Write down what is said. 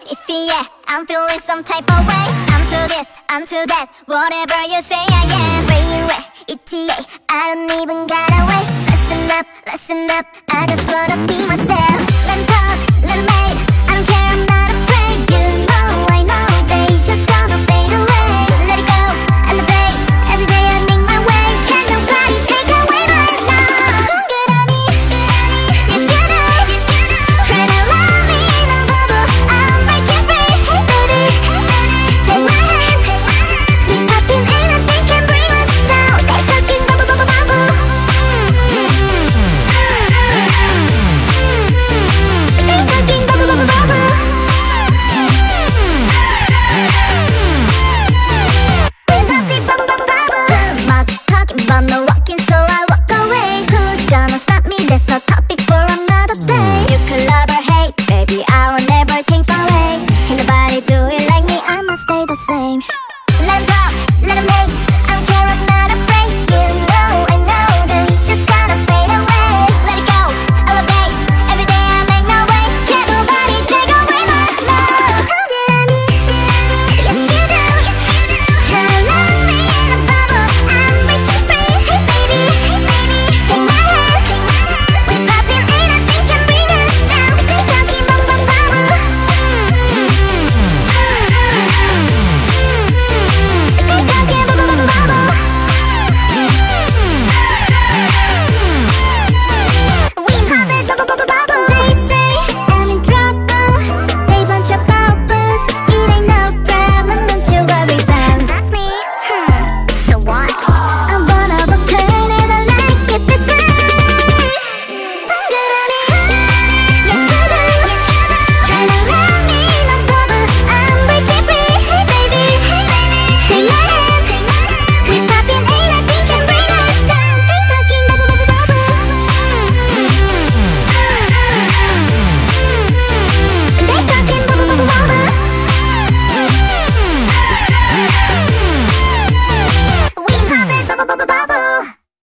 iffy, yeah. I'm feeling some type of way. I'm to this, I'm to that. Whatever you say, I am. Way, ETA, I don't even gotta wait. Listen up, I just wanna be myself.